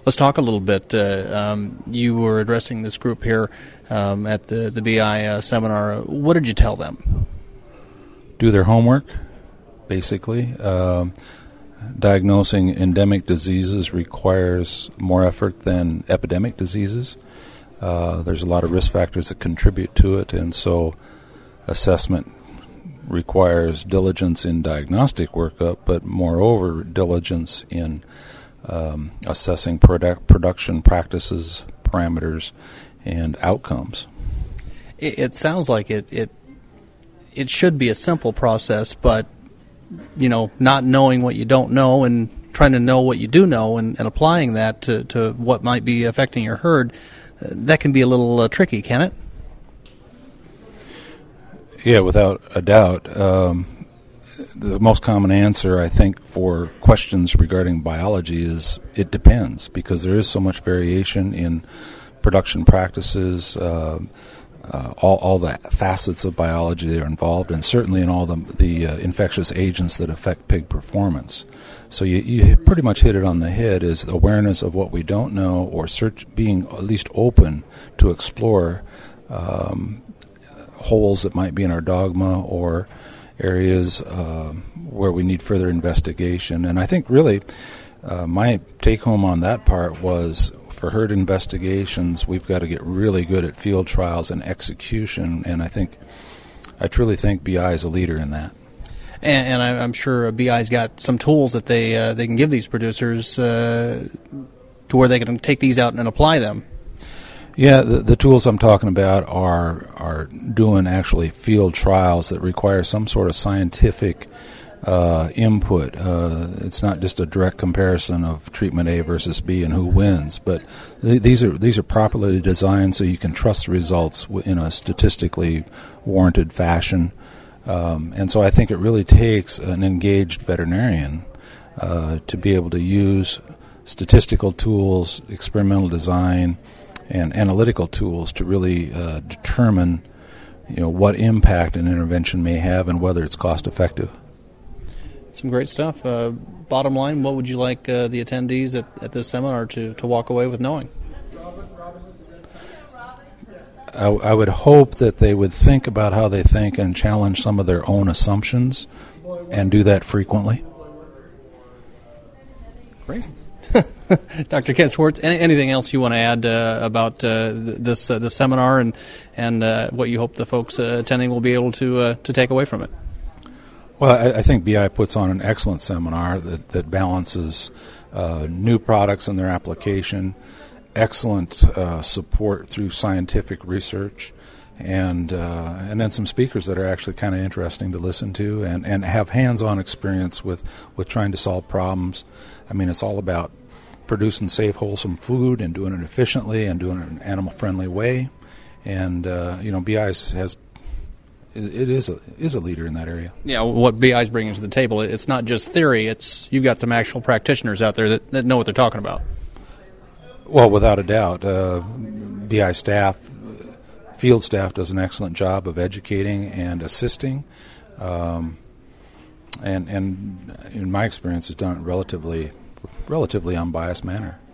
Let's talk a little bit. You were addressing this group here at the BI seminar. What did you tell them? Do their homework, basically. Diagnosing endemic diseases requires more effort than epidemic diseases. There's a lot of risk factors that contribute to it, and so assessment requires diligence in diagnostic workup, but moreover diligence in assessing production practices, parameters, and outcomes. It sounds like it should be a simple process, but not knowing what you don't know and trying to know what you do know and applying that to what might be affecting your herd, that can be a little tricky, can it? Yeah, without a doubt. The most common answer, I think, for questions regarding biology is it depends, because there is so much variation in production practices, all the facets of biology that are involved, and certainly in all the infectious agents that affect pig performance. So you pretty much hit it on the head, is awareness of what we don't know, or being at least open to explore holes that might be in our dogma or areas where we need further investigation. And I think really my take-home on that part was, for herd investigations, we've got to get really good at field trials and execution, and I truly think BI is a leader in that. And I'm sure BI's got some tools that they can give these producers to where they can take these out and apply them. Yeah, the tools I'm talking about are doing actually field trials that require some sort of scientific input. It's not just a direct comparison of treatment A versus B and who wins, but these are properly designed so you can trust the results in a statistically warranted fashion. And so I think it really takes an engaged veterinarian to be able to use statistical tools, experimental design, and analytical tools to really determine what impact an intervention may have and whether it's cost effective. Some great stuff. Bottom line, what would you like the attendees at this seminar to walk away with knowing? I would hope that they would think about how they think and challenge some of their own assumptions, and do that frequently. Great. Dr. Ken Swartz, anything else you want to add about this seminar and what you hope the folks attending will be able to take away from it? Well, I think BI puts on an excellent seminar that balances new products and their application, excellent support through scientific research, and then some speakers that are actually kind of interesting to listen to and have hands-on experience with trying to solve problems. I mean, it's all about producing safe, wholesome food and doing it efficiently and doing it in an animal-friendly way. And BI is a leader in that area. Yeah, what BI is bringing to the table, it's not just theory. You've got some actual practitioners out there that know what they're talking about. Well, without a doubt, BI staff, field staff, does an excellent job of educating and assisting, and in my experience, has done it relatively unbiased manner.